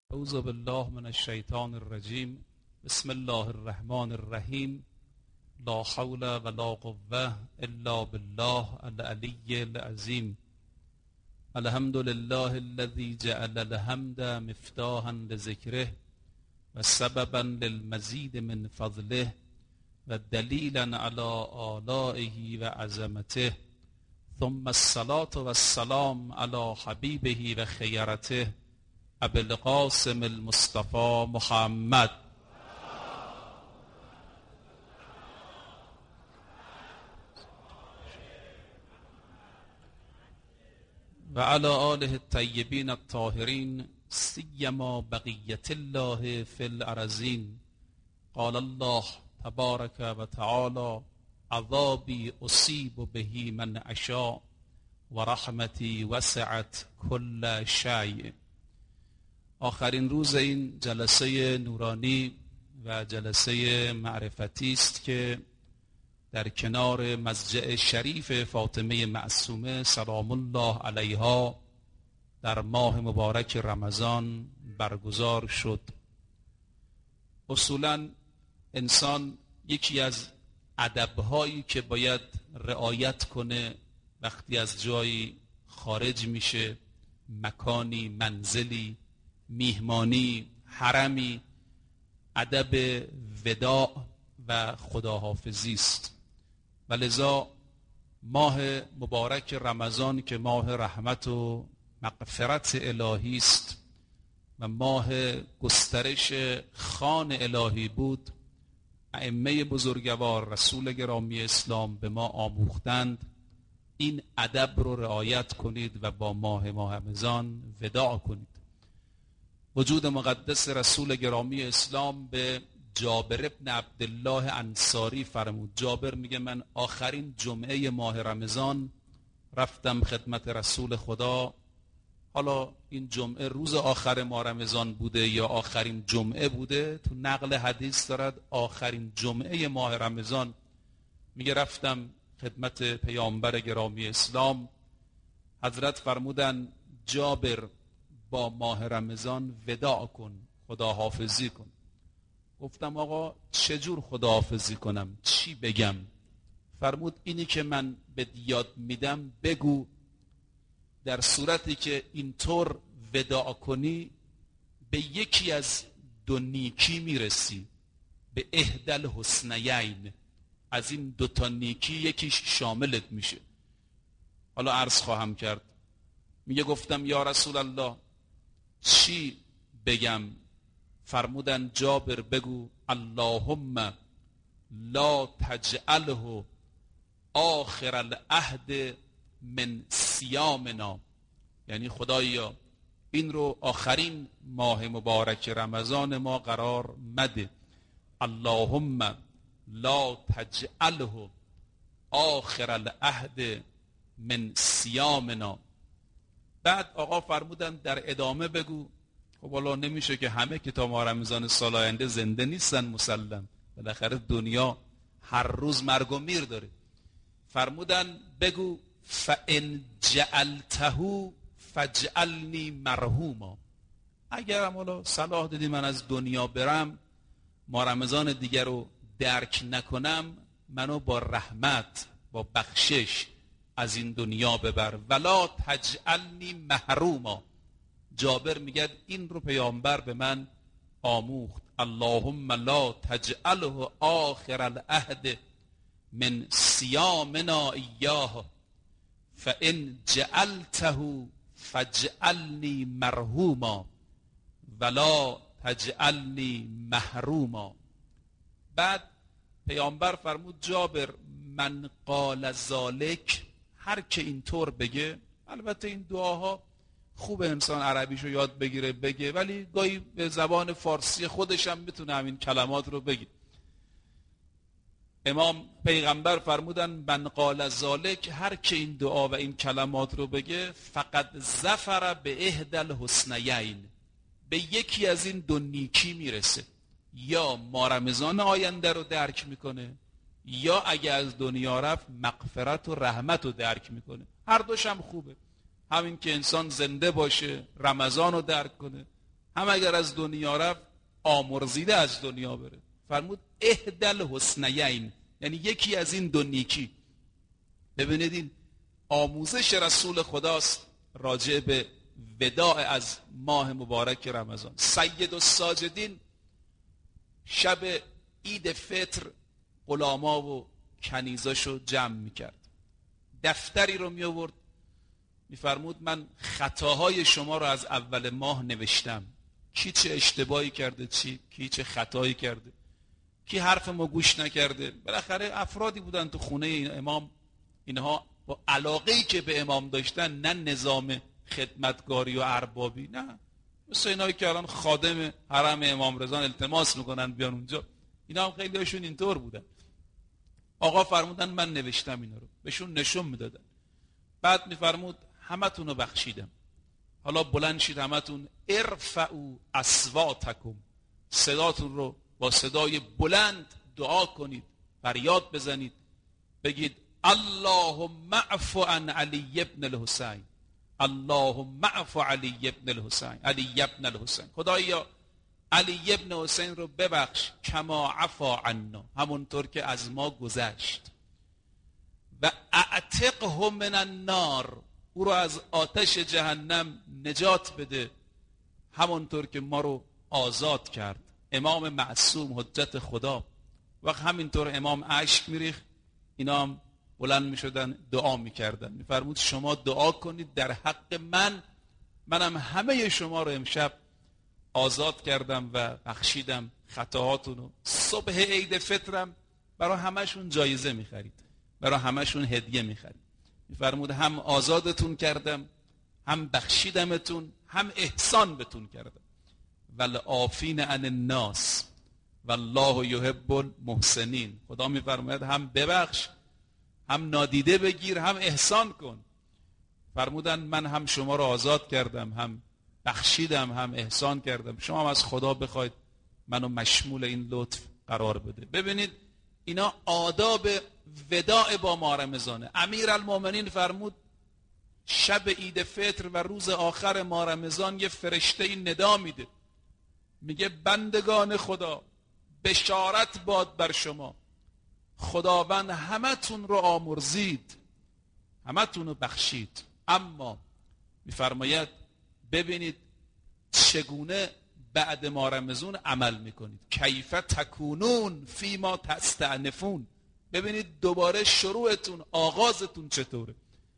اعوذ بالله من الشیطان الرجیم. بسم الله الرحمن الرحیم. لا حول ولا قوة الا بالله العلی العظیم. الحمد لله الذي جعل الحمد مفتاحا لذکره و سببا للمزید من فضله و دلیلا علی آلائه و عظمته. ثم الصلاة والسلام علی حبیبه و خیرته ابی القاسم المصطفى محمد و علی آله الطیبین الطاهرین سیما بقیت الله فی الارضین. قال الله تبارک و تعالی عذابی اصیب به من اشاء و رحمتی وسعت کل شیء. آخرین روز این جلسه نورانی و جلسه معرفتی است که در کنار مضجع شریف فاطمه معصومه سلام الله علیها در ماه مبارک رمضان برگزار شد. اصولا انسان یکی از ادب‌هایی که باید رعایت کنه وقتی از جایی خارج میشه، مکانی، منزلی، میهمانی، حرمی، ادب وداع و خداحافظی است. و لذا ماه مبارک رمضان که ماه رحمت و مغفرت الهی است و ماه گسترش خوان الهی بود، ائمه بزرگوار رسول گرامی اسلام به ما آموختند این ادب رو رعایت کنید و با ماه رمضان وداع کنید. وجود مقدس رسول گرامی اسلام به جابر ابن عبدالله انصاری فرمود. جابر میگه من آخرین جمعه ماه رمضان رفتم خدمت رسول خدا. حالا این جمعه روز آخر ماه رمضان بوده یا آخرین جمعه بوده، تو نقل حدیث دارد آخرین جمعه ماه رمضان. میگه رفتم خدمت پیامبر گرامی اسلام، حضرت فرمودن جابر با ماه رمضان وداع کن، خداحافظی کن. گفتم آقا چجور خداحافظی کنم، چی بگم؟ فرمود اینی که من به یاد میدم بگو، در صورتی که اینطور وداع کنی به یکی از دو نیکی میرسی، به احدی الحسنیین، از این دوتا نیکی یکیش شاملت میشه. حالا عرض خواهم کرد. میگه گفتم یا رسول الله چی بگم؟ فرمودن جابر بگو اللهم لا تجعله آخر العهد من صیامنا، یعنی خدایا این رو آخرین ماه مبارک رمضان ما قرار مده. اللهم لا تجعله آخر العهد من صیامنا. بعد آقا فرمودن در ادامه بگو. خب حالا نمیشه که همه که تا ماه رمضان سال آینده زنده نیستن، مسلم بالاخره دنیا هر روز مرگ و میر داره. فرمودن بگو فان جعلته فاجعلنی مرحوما، اگرم حالا صلاح دیدی من از دنیا برم، ماه رمضان دیگر رو درک نکنم، منو با رحمت، با بخشش از این دنیا ببر. ولا تجعلنی محروما. جابر میگه این رو پیامبر به من آموخت. اللهم لا تجعله آخر العهد من صیامنا ایاه فان جعلته فاجعلنی مرحوما ولا تجعلنی محروما. بعد پیامبر فرمود جابر من قال ذلک، هر که اینطور بگه، البته این دعاها خوب انسان عربیشو یاد بگیره بگه، ولی گاهی به زبان فارسی خودش هم میتونه همین کلمات رو بگه. امام پیغمبر فرمودن من قال ذلک، هر که این دعا و این کلمات رو بگه فقط ظفر به احدی الحسنیین، به یکی از این دو نیکی میرسه. یا ماه رمضان آینده رو درک میکنه، یا اگه از دنیا رفت مغفرت و رحمت رو درک میکنه. هر دوش هم خوبه. همین که انسان زنده باشه، رمضان رو درک کنه، هم اگر از دنیا رفت آمرزیده از دنیا بره. فرمود احدی الحسنیین، یعنی یکی از این دو نیکی. ببینید این آموزش رسول خداست راجع به وداع از ماه مبارک رمضان. سید الساجدین شب عید فطر غلاما و کنیزاشو جمع میکرد، دفتری رو می آورد، میفرمود من خطاهای شما رو از اول ماه نوشتم، کی چه اشتباهی کرده، کی چه خطایی کرده، کی حرف ما گوش نکرده. بالاخره افرادی بودن تو خونه این امام، اینها با علاقه‌ای که به امام داشتن، نه نظام خدمتگاری و اربابی، نه مثل اینایی که الان خادم حرم امام رضا التماس میکنن بیان اونجا، اینا هم خیلی هاشون اینطور بودن. آقا فرمودن من نوشتم اینا رو، بهشون نشون میدادن. بعد میفرمود همتون رو بخشیدم، حالا بلند شید همتون، ارفعوا اصواتکم، صداتون رو با صدای بلند دعا کنید، فریاد بزنید، بگید اللهم اعف عن علی ابن الحسین، اللهم اعف علی ابن الحسین، علی ابن الحسین، خدایا علی ابن حسین رو ببخش، کما عفا عنا، همونطور که از ما گذشت، و اعتقه من النار، او رو از آتش جهنم نجات بده، همونطور که ما رو آزاد کرد. امام معصوم حجت خدا وقت همینطور امام اشک میریخت، اینا هم بلند میشدن دعا میکردن، میفرمود شما دعا کنید در حق منم همه شما رو امشب آزاد کردم و بخشیدم خطاهاتونو. صبح عید فطرم برای همشون جایزه میخرید، برای همشون هدیه میخرید. میفرمود هم آزادتون کردم، هم بخشیدمتون، هم احسان بتون کردم. والعافین عن الناس والله یحب المحسنین، خدا میفرماید هم ببخش، هم نادیده بگیر، هم احسان کن. فرمودن من هم شما رو آزاد کردم، هم بخشیدم، هم احسان کردم، شما هم از خدا بخواید منو مشمول این لطف قرار بده. ببینید اینا آداب وداع با ماه رمضانه. امیرالمومنین فرمود شب عید فطر و روز آخر ماه رمضان یه فرشته این ندا میده، میگه بندگان خدا بشارت باد بر شما، خداوند همتون رو آمرزید، همتون رو بخشید، اما میفرماید ببینید چگونه بعد ماه رمضان عمل میکنید، کیف تکونون فیما تستأنفون، ببینید دوباره شروعتون، آغازتون چطوره.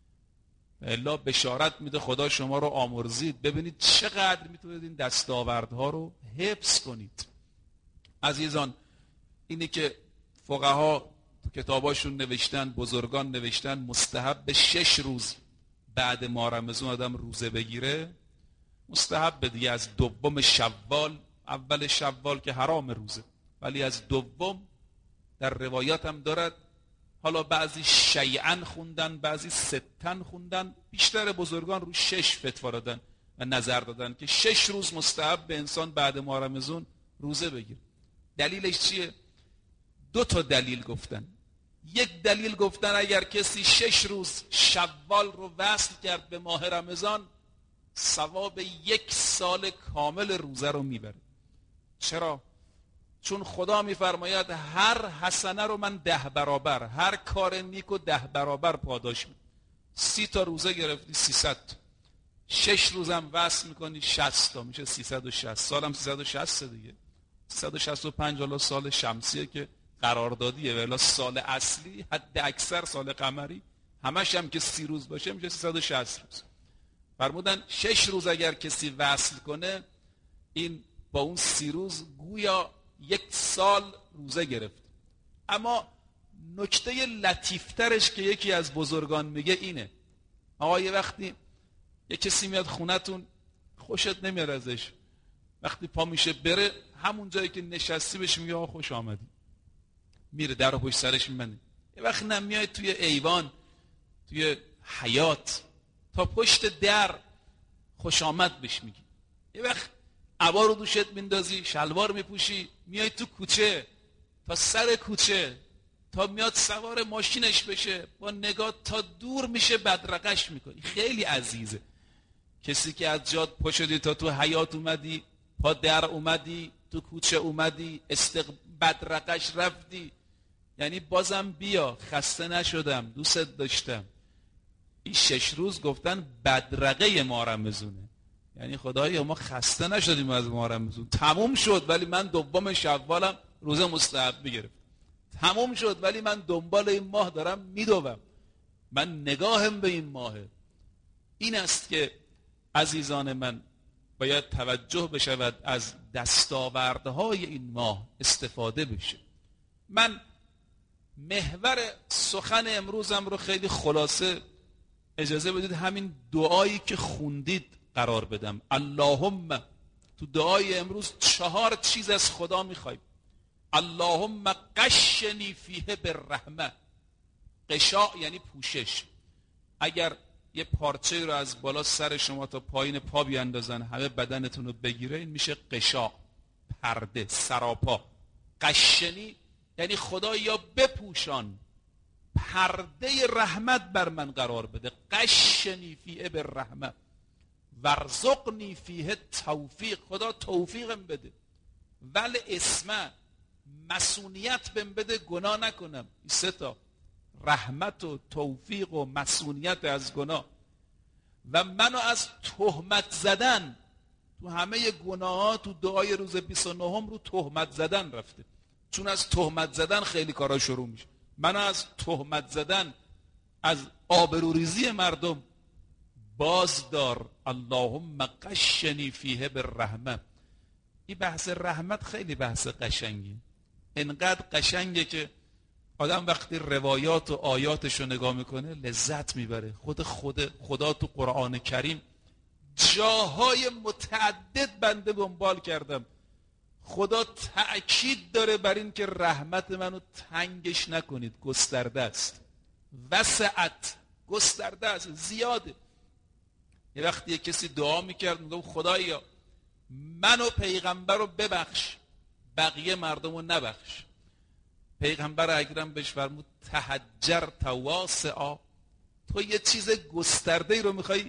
الا بشارت میده خدا شما رو آمرزید. ببینید چقدر میتونید این دستاوردها رو حفظ کنید. عزیزان، اینی که فقها تو کتاباشون نوشتن، بزرگان نوشتن، مستحب 6 روز بعد ماه رمضان آدم روزه بگیره، مستحب دیگه از دوم شوال، اول شوال که حرام روزه، ولی از دوم در روایات هم دارد، حالا بعضی شیعن خوندن، بعضی ستن خوندن، بیشتر بزرگان رو 6 فتوا دادن و نظر دادن که 6 روز مستحب به انسان بعد ماه رمضان روزه بگیره. دلیلش چیه؟ 2 تا دلیل گفتن. یک دلیل گفتن اگر کسی 6 روز شوال رو وصل کرد به ماه رمضان، ثواب 1 سال کامل روزه رو میبره. چرا؟ چون خدا میفرماید هر حسنه رو من 10 برابر، هر کار نیکو 10 برابر پاداش میدم. 30 تا روزه گرفتی 300 تا، 6 روزم وصل میکنی 60 تا، میشه 360. سالم 360 دیگه، 365 حالا سال شمسیه که قراردادیه، ولی سال اصلی حد اکثر سال قمری همش هم که 30 روز باشه میشه 360 روز. فرمودن 6 روز اگر کسی وصل کنه، این با اون 30 روز گویا 1 سال روزه گرفت. اما نکته لطیفترش که یکی از بزرگان میگه اینه، آقا یه وقتی یه کسی میاد خونتون خوشت نمیاد ازش، وقتی پا میشه بره همون جایی که نشستی بهش میگه آقا خوش آمدی، میره در رو پشت سرش میبنده. یه وقت نمیای توی ایوان، توی حیاط، تا پشت در خوش آمد بهش میگی. یه وقت عبا رو دوشت میندازی، شلوار میپوشی، میای تو کوچه، تا سر کوچه، تا میاد سوار ماشینش بشه، با نگاه تا دور میشه بدرقش میکنی. خیلی عزیزه. کسی که از جات پا شدی تا تو حیاط اومدی، پا در اومدی، تو کوچه اومدی، بدرقش رفتی، یعنی بازم بیا، خسته نشدم، دوست داشتم. این 6 روز گفتن بدرقه ماه رمضونه، یعنی خدایا ما خسته نشدیم از ماه رمضون، تموم شد ولی من دوم شوالم روزه مستحب گرفتم، تموم شد ولی من دنبال این ماه دارم میدوم، من نگاهم به این ماهه. این است که عزیزان من باید توجه بشود، از دستاوردهای این ماه استفاده بشه. من محور سخن امروزم رو خیلی خلاصه اجازه بدید همین دعایی که خوندید قرار بدم. اللهم، تو دعای امروز 4 چیز از خدا میخوایم. اللهم قشنی فیه بالرحمه. قشاء یعنی پوشش. اگر یه پارچه رو از بالا سر شما تا پایین پا بیاندازن همه بدنتون رو بگیره، این میشه قشاء، پرده، سراپا. قشنی یعنی خدایا بپوشان، پرده رحمت بر من قرار بده. قشنی فیه بالرحمه ورزقنی فیه توفیق. خدا توفیقم بده. ول اسمه، مسئولیت بهم بده گناه نکنم. این 3 تا، رحمت و توفیق و مسئولیت از گناه. و منو از تهمت زدن. تو همه گناه‌ها تو دعای روز 29 رو تهمت زدن رفته، چون از تهمت زدن خیلی کارا شروع میشه. منو از تهمت زدن، از آبروریزی مردم بازدار. اللهم قشنی فیه بالرحمه. این بحث رحمت خیلی بحث قشنگی، انقدر قشنگه که آدم وقتی روایات و آیاتش رو نگاه میکنه لذت میبره. خدا تو قرآن کریم جاهای متعدد بنده دنبال کردم، خدا تأکید داره بر این که رحمت منو تنگش نکنید، گسترده است. وسعت، گسترده است، زیاده. یه وقتی یه کسی دعا میکرد میگم خدایا منو پیغمبر رو ببخش، بقیه مردم رو نبخش. پیغمبر اکرم بهش فرمود تحجر تواسعا. تو یه چیز گسترده رو میخوای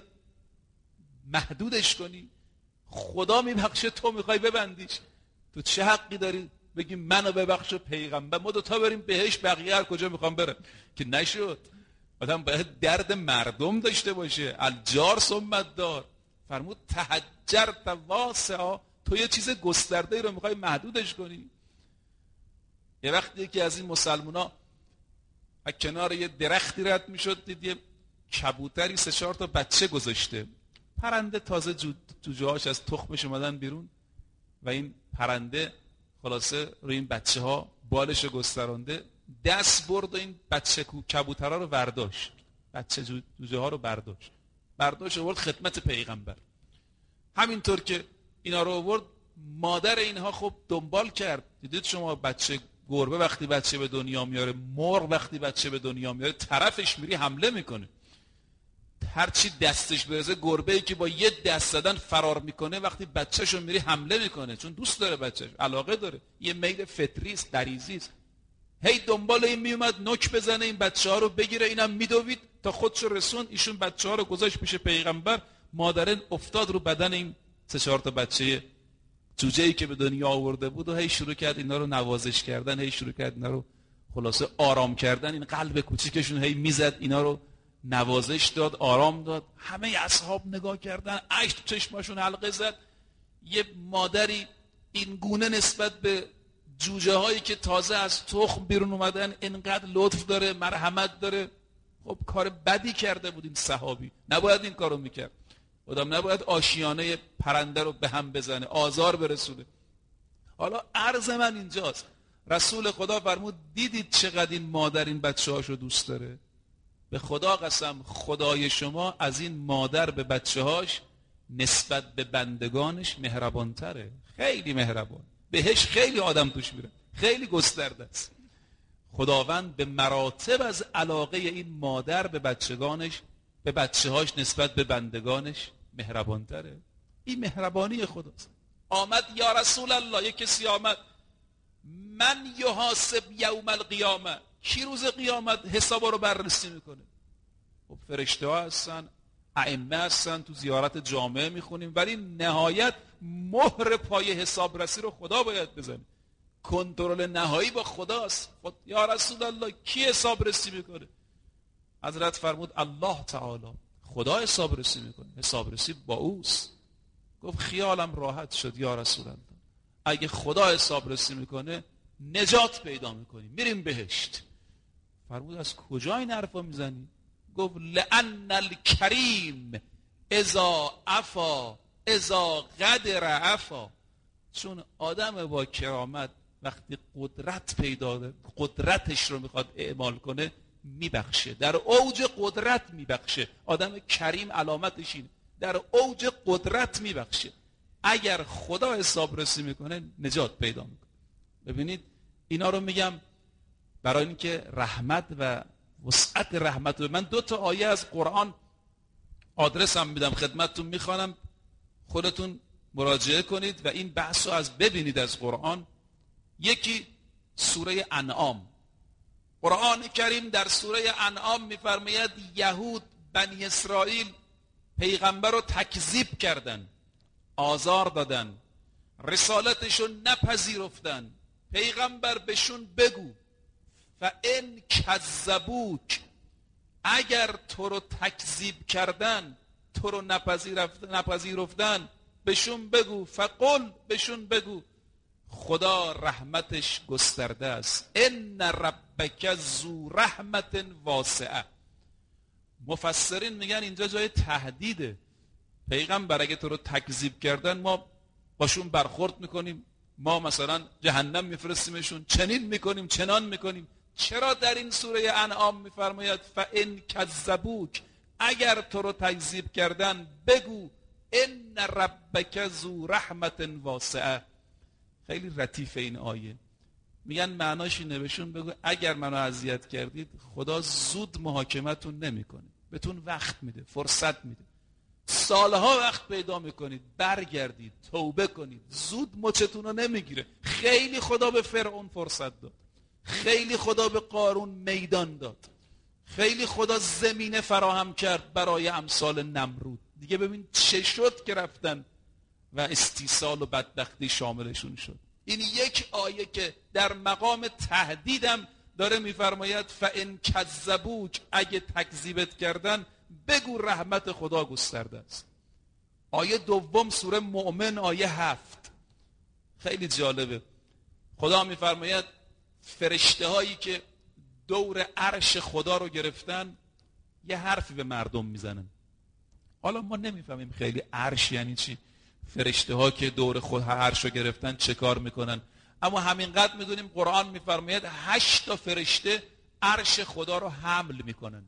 محدودش کنی، خدا میبخشه تو میخوای ببندیش. تو چه حقی داری بگی منو ببخش پیغمبر؟ ما 2 تا بریم بهش، بقیه هر کجا میخوام برن که نشد. آدم باید درد مردم داشته باشه. الجار ثم دار. فرمود تحجر تواسعا، تو یه چیز گسترده رو میخوای محدودش کنی. یه وقتی یکی از این مسلمونا از کنار یه درختی رد میشد، دید یه کبوتری 3-4 تا بچه گذاشته. پرنده تازه جوجه‌هاش از تخمش اومدن بیرون و این پرنده خلاصه روی این بچه ها بالش گسترانده دست برد و این بچه کبوترها رو برداشت، بچه جوجه ها رو برداشت آورد خدمت پیغمبر. همینطور که اینا رو آورد، مادر اینها خب دنبال کرد. دیدید شما بچه گربه وقتی بچه به دنیا میاره، مرغ وقتی بچه به دنیا میاره، طرفش میری حمله میکنه. هرچی دستش برسه، گربه‌ای که با یه دست زدن فرار میکنه وقتی بچه‌شو میری حمله میکنه، چون دوست داره بچه‌ش، علاقه داره، یه میل فطری است، غریزی است. هی دنبال این میومد نوک بزنه این بچه‌ها رو بگیره، اینم میدوید تا خودشو رسون. ایشون بچه‌ها رو گذاشت پیش پیغمبر، مادرن افتاد رو بدن این 3-4 تا بچه جوجه‌ای که به دنیا آورده بود و هی شروع کرد اینا رو نوازش کردن، هی شروع کرد اینا رو خلاصه آرام کردن. این قلب کوچیکشون هی میزد، اینا رو نوازش داد، آرام داد. همه اصحاب نگاه کردن، اشک تو چشماشون حلقه زد. یه مادری این گونه نسبت به جوجه هایی که تازه از تخم بیرون اومدن اینقدر لطف داره، مرحمت داره. خب کار بدی کرده بود این صحابی، نباید این کارو میکرد. آدم نباید آشیانه پرنده رو به هم بزنه، آزار برسونه. حالا عرض من اینجاست، رسول خدا فرمود دیدید چقدر این مادر این بچه‌هاشو دوست داره؟ به خدا قسم خدای شما از این مادر به بچه‌هاش نسبت به بندگانش مهربان‌تره، خیلی مهربان. بهش خیلی آدم توش میره، خیلی گسترده است. خداوند به مراتب از علاقه این مادر به بچگانش، به بچه‌هاش نسبت به بندگانش مهربان‌تره. این مهربانی خداست. آمد یا رسول الله، یک کسی آمد، من یحاسب یوم القیامه، کی روز قیامت حسابا رو بررسی میکنه؟ خب فرشته ها هستن، ائمه هستن، تو زیارت جامعه میخونیم، ولی نهایت مهر پای حسابرسی رو خدا باید بزنه. کنترل نهایی با خداست. یا رسول الله کی حسابرسی میکنه؟ حضرت فرمود الله تعالی، خدا حسابرسی میکنه، حسابرسی با اوست. گفت خیالم راحت شد یا رسول الله، اگه خدا حسابرسی میکنه نجات پیدا میکنیم، میریم بهشت. فرمود از کجا این حرفا میزنی؟ گفت لأن الکریم اذا عفا اذا قدر عفا، چون آدم با کرامت وقتی قدرتش رو میخواد اعمال کنه میبخشه، در اوج قدرت میبخشه. آدم کریم علامتش اینه، در اوج قدرت میبخشه. اگر خدا حسابرسی میکنه نجات پیدا میکنه. ببینید اینا رو میگم برای اینکه رحمت و وسعت رحمت. من 2 تا آیه از قرآن آدرس هم میدم خدمتتون، میخوانم خودتون مراجعه کنید و این بحث رو ببینید از قرآن. یکی سوره انعام. قرآن کریم در سوره انعام میفرماید یهود بنی اسرائیل پیغمبر رو تکذیب کردن، آزار دادن، رسالتشون نپذیرفتن. پیغمبر بهشون بگو فَإِنْ کَذَّبُوکَ، اگر تو رو تکذیب کردن، تو رو نپذیرفتن، بهشون بگو فقل، بهشون بگو خدا رحمتش گسترده است. ان ربک ذو رحمت واسعه. مفسرین میگن اینجا جای تهدیده. پیغمبر اگه تو رو تکذیب کردن ما باشون برخورد میکنیم، ما مثلا جهنم میفرستیمشون، چنین میکنیم چنان میکنیم. چرا در این سوره انعام میفرماید فَإِنْ کَذَّبُوکَ، اگر تو رو تکذیب کردن بگو ان ربک ذو رحمت واسعه. خیلی لطیفه این آیه. میگن معناش اینه بهشون بگو اگر منو اذیت کردید خدا زود محاکمتون نمیکنه، بهتون وقت میده، فرصت میده، سالها وقت پیدا میکنید، برگردید توبه کنید، زود مچتون رو نمیگیره. خیلی خدا به فرعون فرصت داد، خیلی خدا به قارون میدان داد، خیلی خدا زمینه فراهم کرد برای امثال نمرود. دیگه ببین چه شد که رفتن و استیصال و بدبختی شاملشون شد. این یک آیه که در مقام تهدیدم داره میفرماید فَإِنْ کَذَّبُوکَ، اگه تکذیبت کردن بگو رحمت خدا گسترده است. آیه دوم سوره مؤمن آیه 7 خیلی جالبه. خدا میفرماید فرشته هایی که دور عرش خدا رو گرفتن یه حرفی به مردم میزنن. حالا ما نمیفهمیم خیلی عرش یعنی چی، فرشته ها که دور خود عرش رو گرفتن چه کار میکنن، اما همینقدر میدونیم قرآن میفرماید 8 تا فرشته عرش خدا رو حمل میکنن.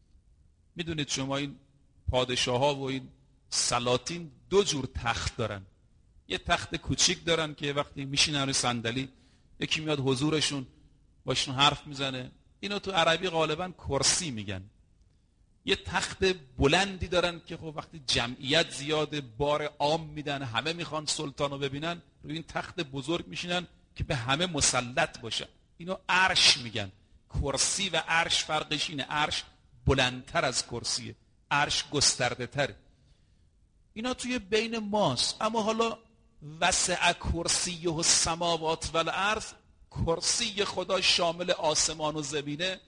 میدونید شما این پادشاه ها و این سلاطین 2 جور تخت دارن. یه تخت کوچیک دارن که وقتی میشینن روی صندلی یکی میاد حضورشون باشون حرف میزنه، اینو تو عربی غالبا کرسی میگن. یه تخت بلندی دارن که خب وقتی جمعیت زیاده بار عام میدن، همه میخوان سلطانو ببینن، روی این تخت بزرگ میشینن که به همه مسلط باشن. اینو عرش میگن. کرسی و عرش فرقش اینه، عرش بلندتر از کرسیه، عرش گسترده تره. اینا توی بین ماست. اما حالا وسع کرسیه السماوات والارض، کرسی خدا شامل آسمان و زمینه،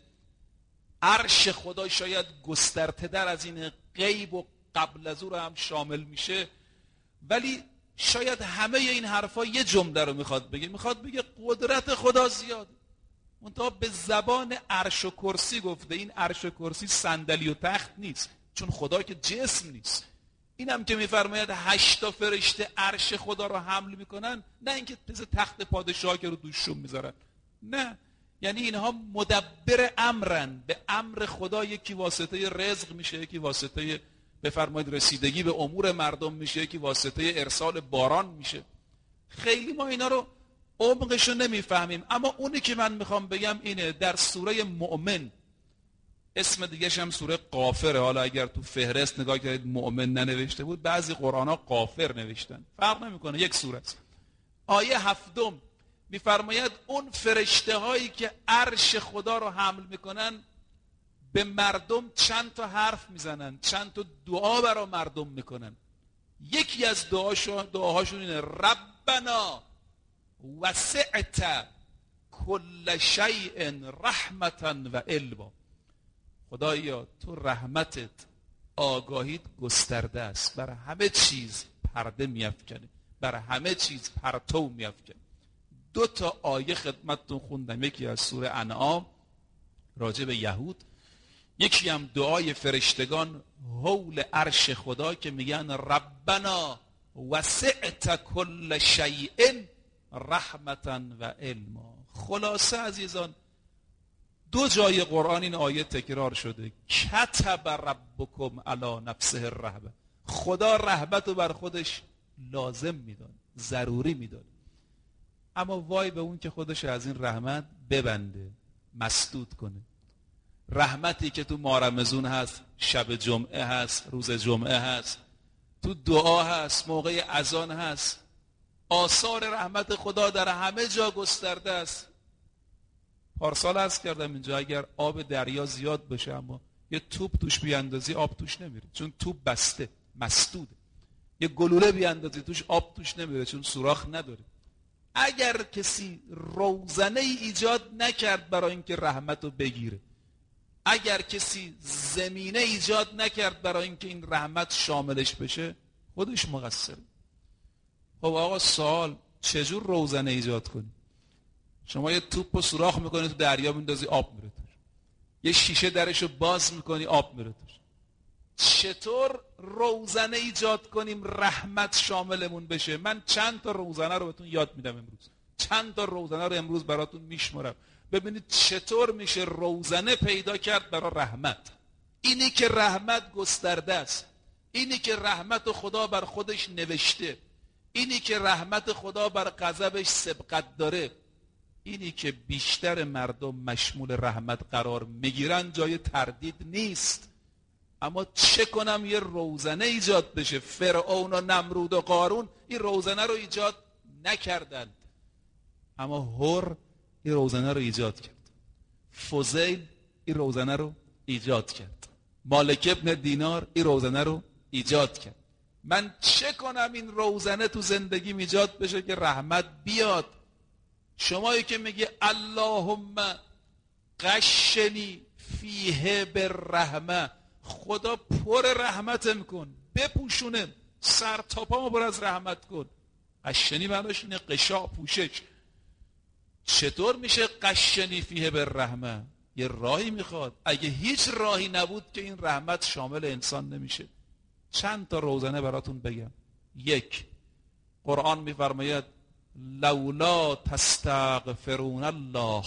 عرش خدا شاید گسترده در از این، غیب و قبل از او رو هم شامل میشه. ولی شاید همه این حرفا یه جمله رو میخواد بگه قدرت خدا زیاده، منتها به زبان عرش و کرسی گفته. این عرش و کرسی صندلی و تخت نیست، چون خدا که جسم نیست. اینم که میفرماید 8 تا فرشته عرش خدا رو حمل میکنن، نه اینکه تخت پادشاه که رو دوششون میذارن، نه، یعنی اینها مدبر امرن، به امر خدا یکی واسطه رزق میشه، یکی واسطه بفرمایید رسیدگی به امور مردم میشه، یکی واسطه ارسال باران میشه. خیلی ما اینا رو عمقشو نمیفهمیم. اما اونی که من میخوام بگم اینه، در سوره مؤمن، اسم دیگه‌ش هم سوره غافره، حالا اگر تو فهرست نگاه کردید مؤمن ننوشته بود، بعضی قرآن‌ها غافر نوشتن، فرق نمیکنه، یک سوره است. آیه 7 میفرماید اون فرشته هایی که عرش خدا رو حمل میکنن به مردم چند تا حرف میزنن، چند تا دعا برای مردم میکنن. یکی از دعاهاشون اینه ربنا وسعت کل شیء رحمتا و علما. خدایا تو رحمتت، آگاهیت گسترده است، بر همه چیز پرده میافکنه، بر همه چیز پرتو میافکنه. 2 آیه خدمتتون خوندم، یکی از سوره انعام راجع به یهود، یکی هم دعای فرشتگان حول عرش خدا که میگن ربنا وسعت کل شیء رحمتا و علما. خلاصه عزیزان 2 جای قرآن این آیه تکرار شده، کتب ربکم علی نفسه الرحمه. خدا رحمت رو بر خودش لازم میدونه، ضروری میدونه، اما وای به اون که خودش از این رحمت ببنده، مسدود کنه. رحمتی که تو ماه رمضان هست، شب جمعه هست، روز جمعه هست، تو دعا هست، موقع اذان هست، آثار رحمت خدا در همه جا گسترده است. پارسال عرض کردم اینجا اگر آب دریا زیاد بشه اما یه توپ توش بیاندازی آب توش نمیره، چون توپ بسته، مسدوده. یه گلوله بیاندازی توش آب توش نمیره، چون سوراخ نداره. اگر کسی روزنه ای ایجاد نکرد برای اینکه رحمت رو بگیره، اگر کسی زمینه ایجاد نکرد برای اینکه این رحمت شاملش بشه، خودش مقصره. خب آقا سوال، چجور روزنه ایجاد کنی؟ شما یه توپ رو سوراخ میکنی تو دریا میندازی آب میره توش، یه شیشه درشو باز میکنی آب میره توش. چطور روزنه ایجاد کنیم رحمت شاملمون بشه؟ من چند تا روزنه رو بهتون یاد میدم امروز، چند تا روزنه رو امروز براتون میشمارم، ببینید چطور میشه روزنه پیدا کرد برای رحمت. اینی که رحمت گسترده است، اینی که رحمت خدا بر خودش نوشته، اینی که رحمت خدا بر غضبش سبقت داره، اینی که بیشتر مردم مشمول رحمت قرار میگیرن، جای تردید نیست. اما چه کنم یه روزنه ایجاد بشه؟ فرعون و نمرود و قارون این روزنه رو ایجاد نکردند، اما هر این روزنه رو ایجاد کرد، فضیل این روزنه رو ایجاد کرد، مالک ابن دینار این روزنه رو ایجاد کرد. من چه کنم این روزنه تو زندگیم ایجاد بشه که رحمت بیاد؟ شمایی که میگه اللهم غشنی فیه بالرحمه، خدا پر رحمتم کن، بپوشونه، سر تا پامو پر از رحمت کن. غشنی معناش اینه غشا، پوشش. چطور میشه غشنی فیه بالرحمه؟ یه راهی میخواد. اگه هیچ راهی نبود که این رحمت شامل انسان نمیشه. چند تا روزنه براتون بگم. 1، قرآن میفرماید لولا تستغفرون الله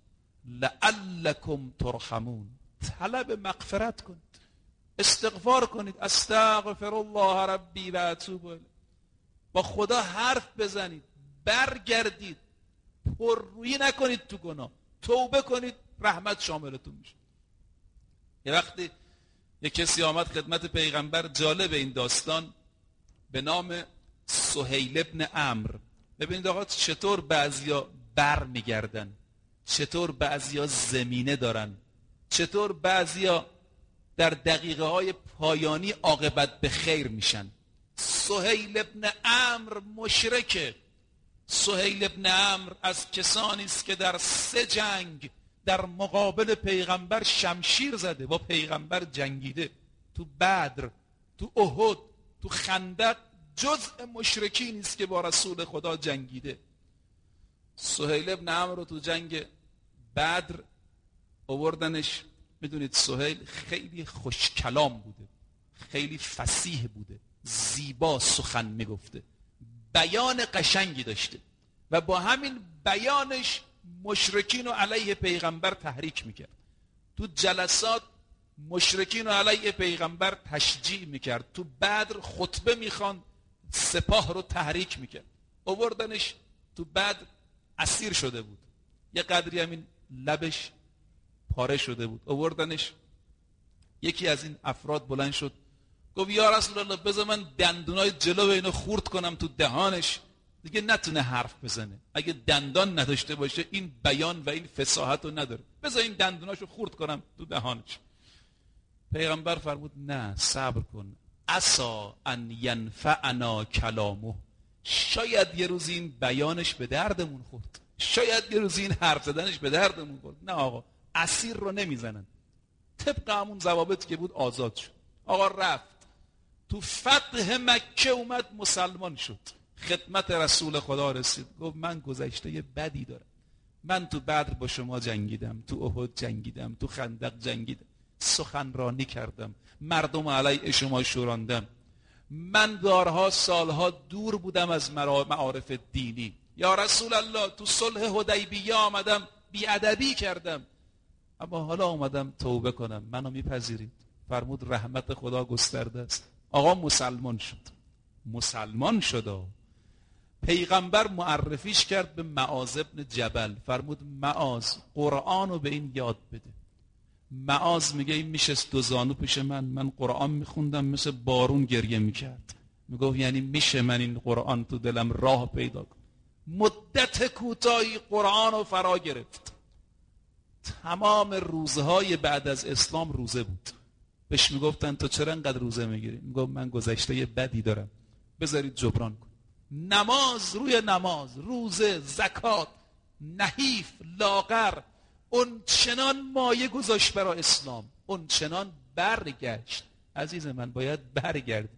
لعلکم ترحمون. طلب مغفرت کنید، استغفار کنید، استغفر الله ربی و اتوب الیه، با خدا حرف بزنید، برگردید، پررویی نکنید تو گناه، توبه کنید، رحمت شاملتون میشه. یه وقتی یه کسی آمد خدمت پیغمبر، جالب این داستان، به نام سهیل ابن عمرو. ببینید آقا چطور بعضیا بر میگردن، چطور بعضیا زمینه دارن، چطور بعضیا در دقیقه های پایانی عاقبت به خیر میشن. سهیل ابن عمرو مشرکه. سهیل ابن عمرو از کسانی است که در 3 جنگ در مقابل پیغمبر شمشیر زده، با پیغمبر جنگیده، تو بدر، تو احد، تو خندق، جزء مشرکین است که با رسول خدا جنگیده. سهیل ابن عمرو رو تو جنگ بدر آوردنش. میدونید سهیل خیلی خوش کلام بوده، خیلی فصیح بوده، زیبا سخن میگفته، بیان قشنگی داشته و با همین بیانش مشرکین رو علیه پیغمبر تحریک میکرد. تو جلسات مشرکین رو علیه پیغمبر تشجیع میکرد، تو بدر خطبه میخواند، سپاه رو تحریک میکرد. آوردنش تو بدر، اسیر شده بود، یه قدری همین لبش پاره شده بود. آوردنش، یکی از این افراد بلند شد گفت یا رسول الله بذار من دندونای جلو اینو خورد کنم تو دهانش، دیگه نتونه حرف بزنه. اگه دندان نداشته باشه این بیان و این فصاحت رو نداره، بذار این دندوناشو خورد کنم تو دهانش. پیغمبر فرمود نه، صبر کن، عسا ان ینفعنا کلامه، شاید یه روز این بیانش به دردمون خورد، شاید یه روز این حرف زدنش به دردمون خورد. نه آقا، اسیر رو نمیزنن، طبق همون ضوابطی که بود آزاد شد. آقا رفت تو فتح مکه اومد مسلمان شد، خدمت رسول خدا رسید، گفت من گذشته بدی دارم، من تو بدر با شما جنگیدم، تو احد جنگیدم، تو خندق جنگیدم، سخنرانی کردم، مردم علیه شما شوراندم، من دارها سالها دور بودم از معارف دینی، یا رسول الله تو صلح حدیبیه آمدم بیادبی کردم، اما حالا آمدم توبه کنم، منو میپذیرید؟ فرمود رحمت خدا گسترده است. آقا مسلمان شد، مسلمان شد. پیغمبر معرفیش کرد به معاذ ابن جبل، فرمود معاذ قرآن رو به این یاد بده. معاذ میگه این میشست دو زانو پیش من قرآن میخوندم مثل بارون گریه میکرد، میگفت یعنی میشه من این قرآن تو دلم راه پیدا کنم. مدت کوتاهی قرآن رو فرا گرفت، تمام روزهای بعد از اسلام روزه بود. بهش میگفتن تو چرا انقدر روزه میگیری؟ میگفت من گذشته بدی دارم، بذارید جبران کن. نماز روی نماز، روزه، زکات، نحیف، لاغر، اون چنان مایه گذاشت برای اسلام، اون چنان برگشت. عزیز من باید برگردید.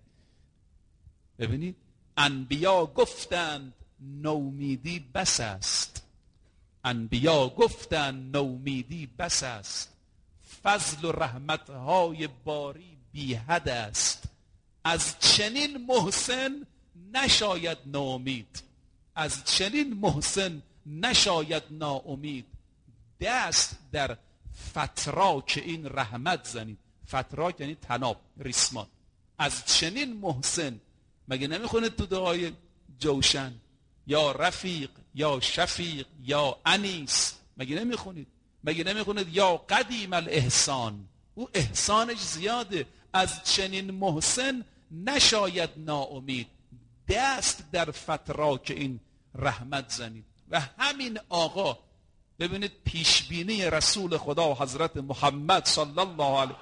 ببینید انبیا گفتند نومیدی بس است، انبیا گفتند نومیدی بس است، فضل و رحمتهای باری بی حد است، از چنین محسن نشاید ناامید، از چنین محسن نشاید ناامید. دست در فتراک این رحمت زنید. فتراک یعنی تناب، ریسمان. از چنین محسن، مگه نمیخونید تو دعای جوشن یا رفیق یا شفیق یا انیس؟ مگه نمیخونید؟ مگه نمیخونید یا قدیم الاحسان؟ او احسانش زیاده. از چنین محسن نشاید ناامید، دست در فتراک این رحمت زنید. و همین آقا ببینید پیشبینی رسول خدا حضرت محمد صلی الله علیه،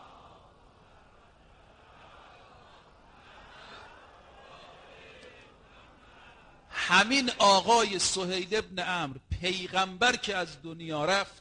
همین آقای سهیل ابن عمرو پیغمبر که از دنیا رفت،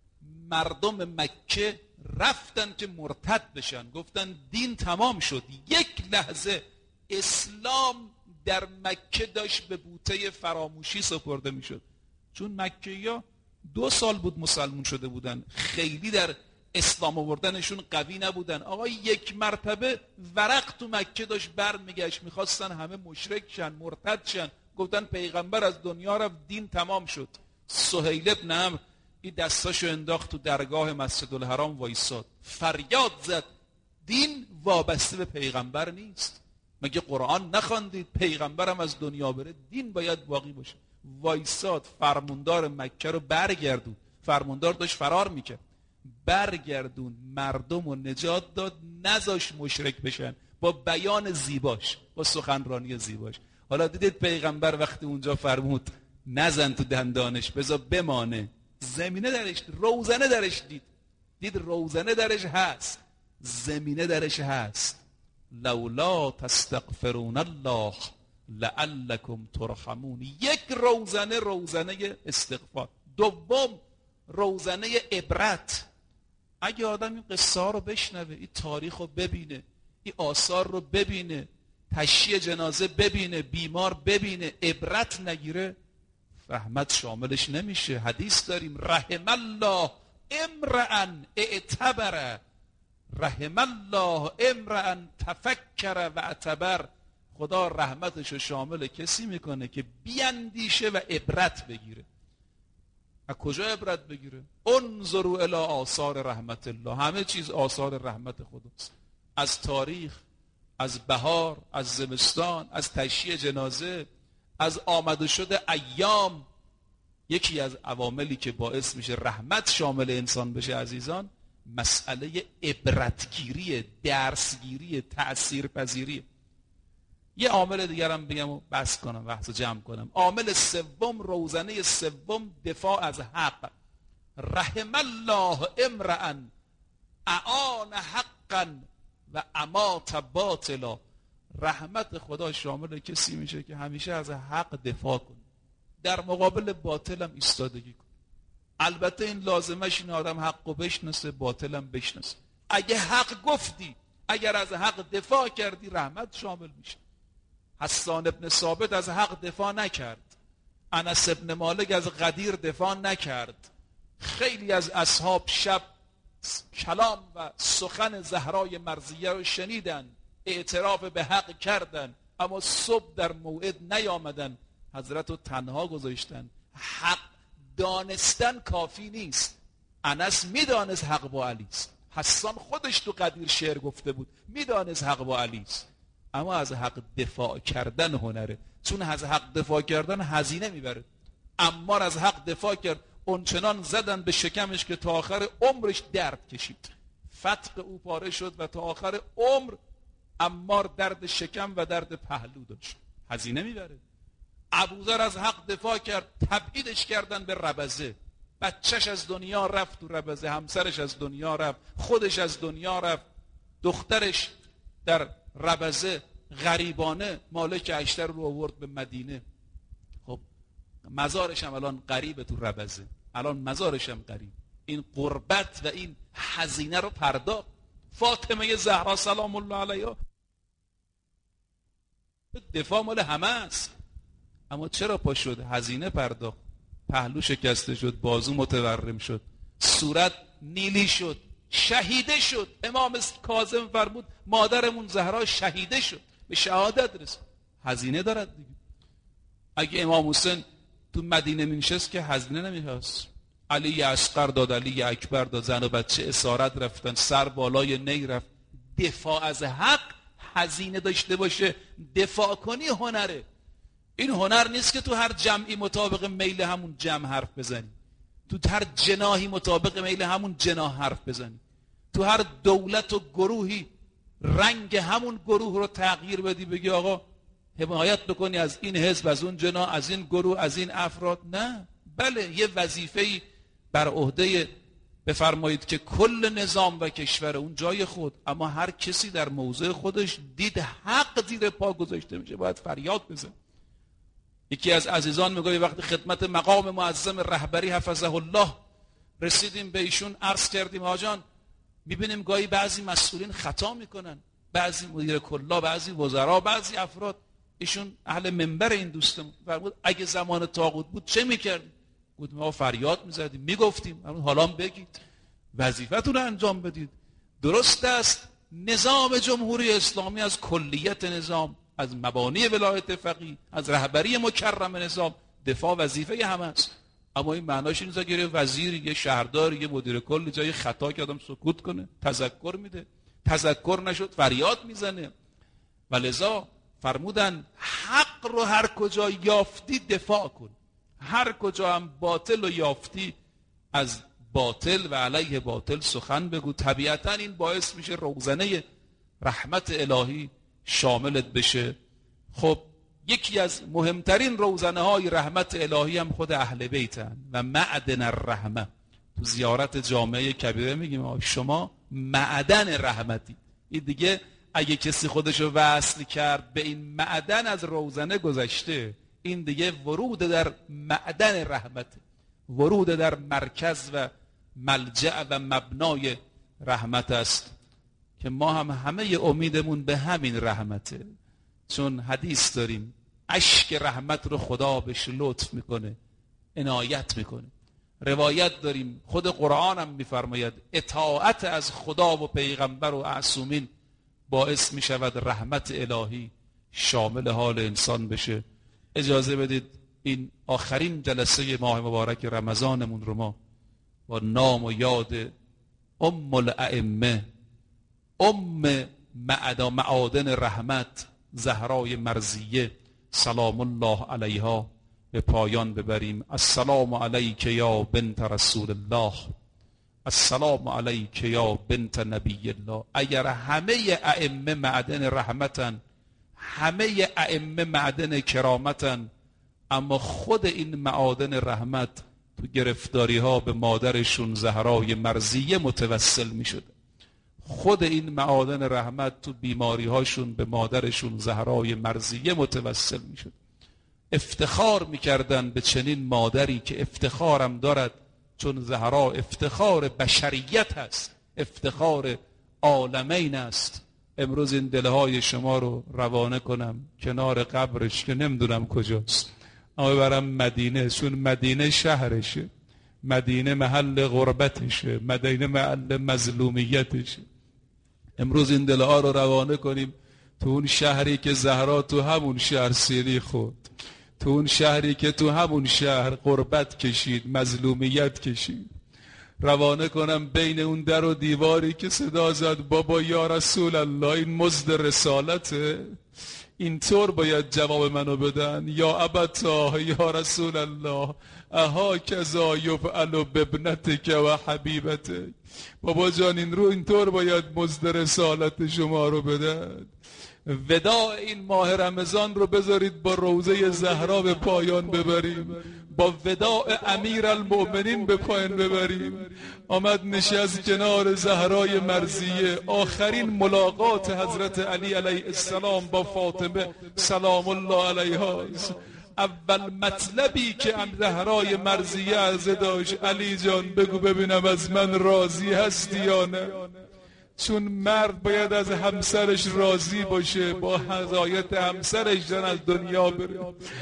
مردم مکه رفتن که مرتد بشن، گفتن دین تمام شد. یک لحظه اسلام در مکه داشت به بوته فراموشی سپرده میشد، چون مکه‌یا 2 سال بود مسلمون شده بودن، خیلی در اسلام آوردنشون قوی نبودن. آقا یک مرتبه ورق تو مکه داشت برمیگشت، میخواستن همه مشرک شن، مرتد شن، گفتن پیغمبر از دنیا رفت، دین تمام شد. سهیل ابن عمرو این دستاشو انداخت تو درگاه مسجد الحرام وایساد، فریاد زد دین وابسته به پیغمبر نیست. مگه قرآن نخواندید پیغمبرم از دنیا بره دین باید باقی باشه؟ وایساد، فرماندار مکه رو برگردون، فرماندار داشت فرار میکرد، برگردون مردم رو نجات داد، نذاش مشرک بشن با بیان زیباش، با سخنرانی زیباش. حالا دیدید پیغمبر وقتی اونجا فرمود نزن تو دندانش بذار بمانه، زمینه درش، روزنه درش دید روزنه درش هست، زمینه درش هست. لولا تستغفرون الله لعلکم ترحمون. یک روزنه، روزنه استغفار. دوم روزنه عبرت. اگه آدم این قصه ها رو بشنوه، این تاریخ رو ببینه، این آثار رو ببینه، تشییع جنازه ببینه، بیمار ببینه، عبرت نگیره، رحمت شاملش نمیشه. حدیث داریم رحم الله امرأ اعتبر، رحم الله امرأ تفکر و اعتبر. خدا رحمتشو شامل کسی میکنه که بیاندیشه و عبرت بگیره. از کجا عبرت بگیره؟ انظروا الی آثار رحمت الله. همه چیز آثار رحمت خداست، از تاریخ، از بهار، از زمستان، از تشییع جنازه، از آمده شده ایام. یکی از عواملی که باعث میشه رحمت شامل انسان بشه عزیزان، مسئله عبرتگیری، درسگیری، تأثیرپذیری. یه عامل دیگرم بگم و بس کنم، بحث جمع کنم. عامل سوم، روزنه سوم، دفاع از حق. رحم الله امرأ اعان حقا و امات باطلا. رحمت خدا شامل کسی میشه که همیشه از حق دفاع کنه، در مقابل باطل هم ایستادگی کنه. البته این لازمش این آدم حقو بشناسه، باطل هم بشناسه. اگه حق گفتی، اگر از حق دفاع کردی، رحمت شامل میشه. حسان ابن ثابت از حق دفاع نکرد، انس ابن مالک از غدیر دفاع نکرد. خیلی از اصحاب شب کلام و سخن زهرای مرضیه رو شنیدن، اعتراف به حق کردن، اما صبح در موعد نیامدن، حضرت رو تنها گذاشتن. حق دانستن کافی نیست. انس میدانست حق با علی است، حسان خودش تو غدیر شعر گفته بود میدانست حق با علی است، اما از حق دفاع کردن هنره. چون از حق دفاع کردن هزینه میبره. عمار از حق دفاع کرد، اونچنان زدن به شکمش که تا آخر عمرش درد کشید، فتق او پاره شد و تا آخر عمر عمار درد شکم و درد پهلو داشت. هزینه میبره. ابوذر از حق دفاع کرد، تبعیدش کردن به ربضه، بچهش از دنیا رفت تو ربضه، همسرش از دنیا رفت، خودش از دنیا رفت، دخترش در ربضه غریبانه مالک اشتر رو آورد به مدینه. خب مزارش هم الان قریبه تو ربضه، الان مزارش هم قریب. این قربت و این هزینه رو پرداخت. فاطمه زهرا سلام الله علیها دفاع مال همه است، اما چرا پا شد؟ هزینه پرداخت. پهلو شکسته شد، بازو متورم شد، صورت نیلی شد، شهیده شد. امام کاظم فرمود مادرمون زهرا شهیده شد، به شهادت رسید. هزینه دارد دیگه. اگه امام حسین تو مدینه می‌نشست که هزینه نمی‌خواست. علی اصغر داد، علی اکبر داد، زن و بچه اسارت رفتن، سر بالای نی رفت. دفاع از حق هزینه داشته باشه. دفاع کنی هنره. این هنر نیست که تو هر جمعی مطابق میل همون جمع حرف بزنی، تو هر جناحی مطابق میل همون جناح حرف بزنی، تو هر دولت و گروهی رنگ همون گروه رو تغییر بدی، بگی آقا حمایت بکنی از این حزب، از اون جناح، از این گروه، از این افراد. نه، بله یه وظیفه‌ای بر عهده بفرمایید که کل نظام و کشور اون جای خود، اما هر کسی در موضع خودش دید حق زیر پا گذاشته میشه باید فریاد بزنه. یکی از عزیزان میگه وقتی خدمت مقام معظم رهبری حفظه الله رسیدیم به ایشون عرض کردیم آجان میبینیم گاهی بعضی مسئولین خطا میکنن، بعضی مدیر کلا، بعضی وزرا، بعضی افراد. ایشون اهل منبر این دوستم فرمود اگه زمان طاغوت بود چه میکردیم؟ گفتم ما فریاد میزدیم، میگفتیم حالا بگید وظیفتون رو انجام بدید. درست است نظام جمهوری اسلامی از کلیت نظام، از مبانی ولایت فقیه، از رهبری مکرم نظام دفاع وظیفه همه است، اما این معناش نیست که وزیر، یه شهردار، یه مدیر کل جای خطا که آدم سکوت کنه، تذکر میده، تذکر نشد فریاد میزنه. ولذا فرمودن حق رو هر کجا یافتی دفاع کن، هر کجا هم باطل رو یافتی از باطل و علیه باطل سخن بگو. طبیعتا این باعث میشه روزنه رحمت الهی شاملت بشه. خب یکی از مهمترین روزنه های رحمت الهی هم خود اهل بیتن و معدن الرحمه. تو زیارت جامعه کبیره میگیم شما معدن رحمتی. این دیگه اگه کسی خودشو وصل کرد به این معدن از روزنه گذشته، این دیگه ورود در معدن رحمت، ورود در مرکز و ملجأ و مبنای رحمت است که ما هم همه امیدمون به همین رحمته. چون حدیث داریم اشک رحمت رو خدا بهش لطف میکنه، عنایت میکنه. روایت داریم خود قرآن هم میفرماید اطاعت از خدا و پیغمبر و معصومین باعث میشود رحمت الهی شامل حال انسان بشه. اجازه بدید این آخرین جلسه ماه مبارک رمضانمون رو ما با نام و یاد ام الائمه، ام معادن رحمت، زهرای مرضیه سلام الله علیها به پایان ببریم. السلام علیک یا بنت رسول الله، السلام علیک یا بنت نبی الله. اگر همه ائمه معدن رحمتن، همه ائمه معدن کرامتن، اما خود این معادن رحمت تو گرفتاری ها به مادرشون زهرای مرضیه متوسل می شده، خود این معادن رحمت تو بیماری هاشون به مادرشون زهرای مرضیه متوسل میشد. افتخار میکردن به چنین مادری که افتخارم دارد، چون زهرا افتخار بشریت هست، افتخار عالمین است. امروز این دلهای شما رو روانه کنم کنار قبرش که نمیدونم کجاست، اما برم مدینه، چون مدینه شهرشه، مدینه محل غربتشه، مدینه محل مظلومیتشه. امروز این دلها رو روانه کنیم تو اون شهری که زهرا تو همون شهر سیری خورد، تو اون شهری که تو همون شهر غربت کشید، مظلومیت کشید. روانه کنم بین اون در و دیواری که صدا زد بابا یا رسول الله این مزد رسالته، اینطور باید جواب منو بدن، یا ابتا یا رسول الله اها کذا یفعل بابنتک و حبیبتک. بابا جان این رو اینطور باید مزد رسالت شما رو بدن. وداع این ماه رمضان رو بذارید با روضه زهرا به پایان ببریم، با وداع امیر المؤمنین به پایان ببریم. آمد نشست کنار زهرای مرضیه، آخرین ملاقات حضرت علی علیه السلام با فاطمه سلام الله علیها. اول مطلبی که زهرای مرضیه عرضه داشت، علی جان بگو ببینم از من راضی هستی یا نه؟ چون مرد باید از همسرش راضی باشه، با هدایت همسرش زن از دنیا بره.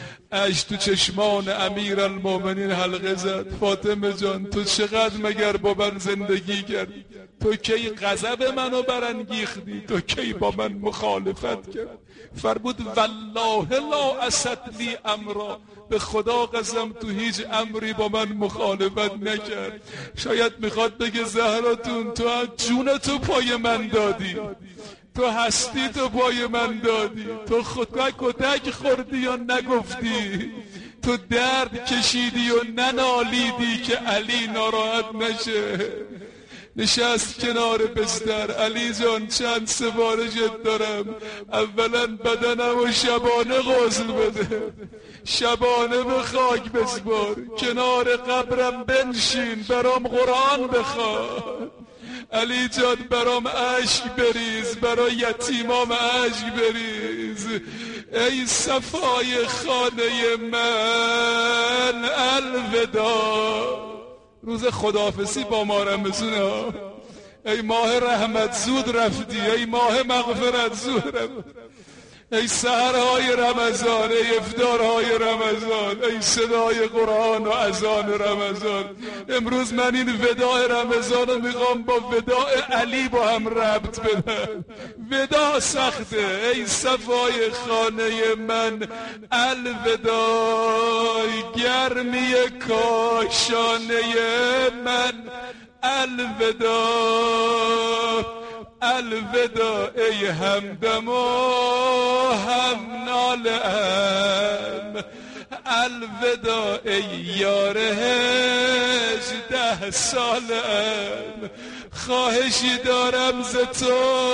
اش تو چشمان امیر المؤمنین حلقه زد. فاطمه جان تو چقدر مگر با من زندگی کردی؟ تو کی غضب منو برانگیختی؟ تو کی با من مخالفت کرد؟ فرمود والله لا اسد لی امرا، به خدا قسم تو هیچ امری با من مخالفت نکرد. شاید میخواد بگه زهراتون تو جون تو پای من دادی، تو هستی تو پای من دادی، تو خودت کتک خوردی یا نگفتی، تو درد کشیدی و ننالیدی که علی ناراحت نشه. نشست کنار بستر. علی جان چند سفارشت دارم، اولا بدنم و شبانه غسل بده، شبانه به خاک بسپار، کنار قبرم بنشین برام قرآن بخوان. علی جان برام اشک بریز، برای یتیمام اشک بریز. ای صفای خانه من الوداع. روز خداحافظی با ماه رمضان. ای ماه رحمت زود رفتی، ای ماه مغفرت زود رفتی، ای سحرهای رمضان، ای افطارهای رمضان، ای صدای قرآن و اذان رمضان. امروز من این وداع رمضان رو میخوام با وداع علی با هم ربط بدم. وداع سخته. ای صفای خانه من الوداع، گرمی کاشانه من الوداع. الوداع ای همدم و هم نالم، الوداع ای یار 18 سالم. خواهشی دارم ز تو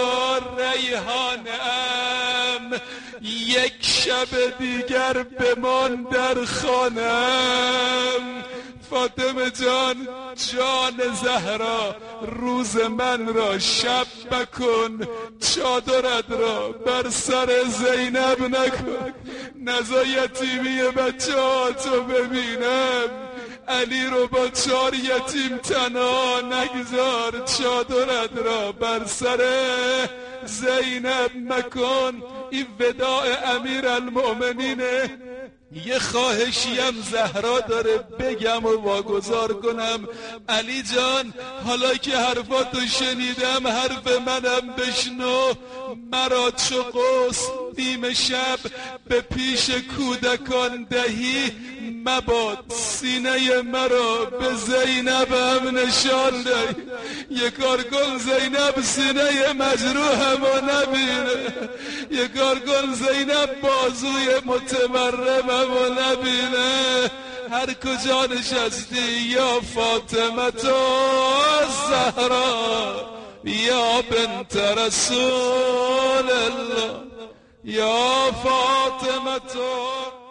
ریحانم، یک شب دیگر بمان در خانم. فاطمه جان جان زهرا روز من را شب مکن، چادرت را بر سر زینب نکن. نزا یتیمی بچه‌هاتو ببینم، علی رو با 4 یتیم تنها نگذار. چادرت را بر سر زینب مکن. این وداع امیر المؤمنینه. یه خواهشیم زهرا داره بگم و واگذار کنم. علی جان حالا که حرفاتو شنیدم حرف منم بشنو. مرا چو غسل نیم شب به پیش کودکان دهی، مباد سینه مرا به زینبم نشان دهی. یه کار کن زینب سینه مجروحمو نبینه، یه کار کن زینب بازوی متمرممو نبینه. هر کجا نشستی یا فاطمه تو زهرا، یا بنت رسول الله، یا فاطمه تو